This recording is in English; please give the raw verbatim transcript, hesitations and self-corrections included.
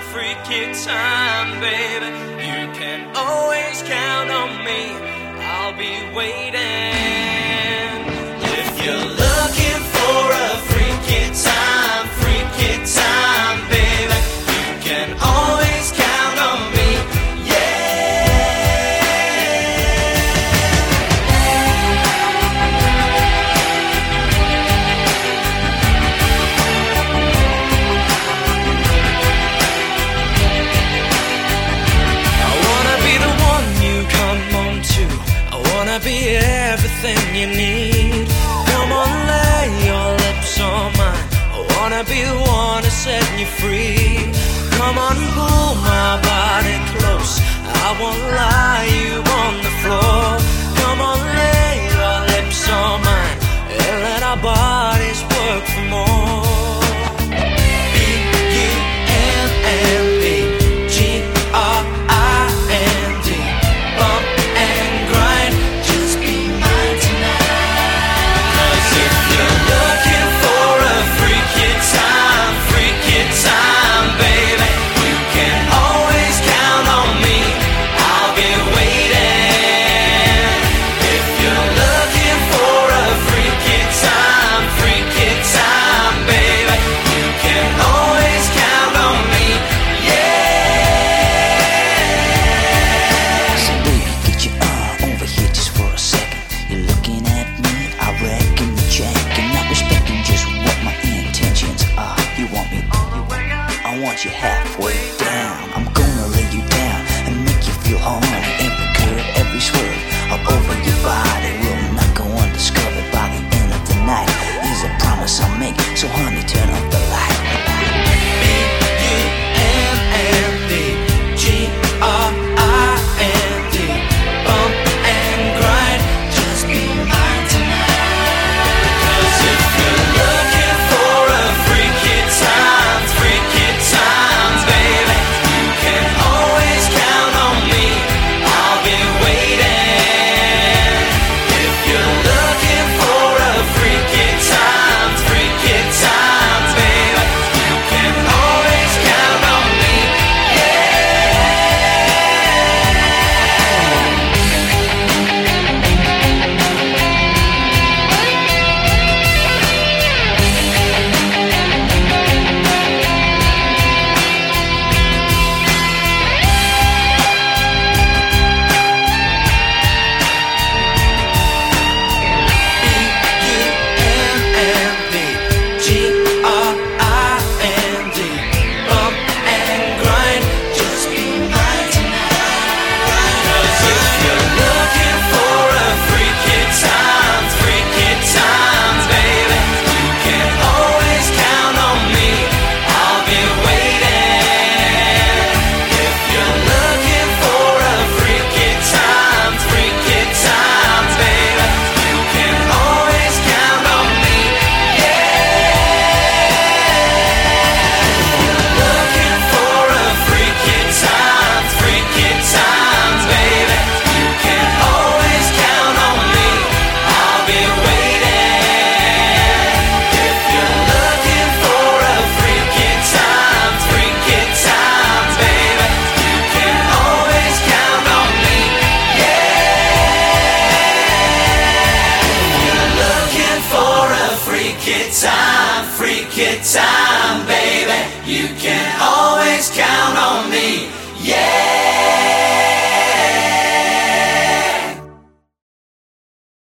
freaky time, baby. You can always count on me. I'll be waiting. If you're looking for a freaky time, freaky time, baby, you can always count on me. Be everything you need. Come on, lay your lips on mine. I wanna be the one to set you free. Come on, pull my body close. I won't lie, you on the floor. Come on, lay your lips on mine and let our bodies work for more. B U M M B G R I N D. Bump and grind. Time, baby, you can always count on me. I'll be waiting. If you're looking for a freaky time, freaky time, baby, you can always count on me. Yeah. So baby, get you uh, over here just for a second. You're looking at me, I reckon you're checking. Not respecting just what my intentions are. You want me? I want you halfway down. I'm gonna lay you down and make you feel horny. Every curve, every swerve, all over your body will not go undiscovered by the end of the night. Is a promise I make, so honey, turn off the light. B U M M B G R I N D. Bump and grind, just be mine tonight. 'Cause if you're looking for a freaky time, freaky time, baby, you can always count on me. I'll be waiting. If you're looking for a freaky time, freaky time, baby, you can always count on me. Time, freaky time, baby, you can always count on me.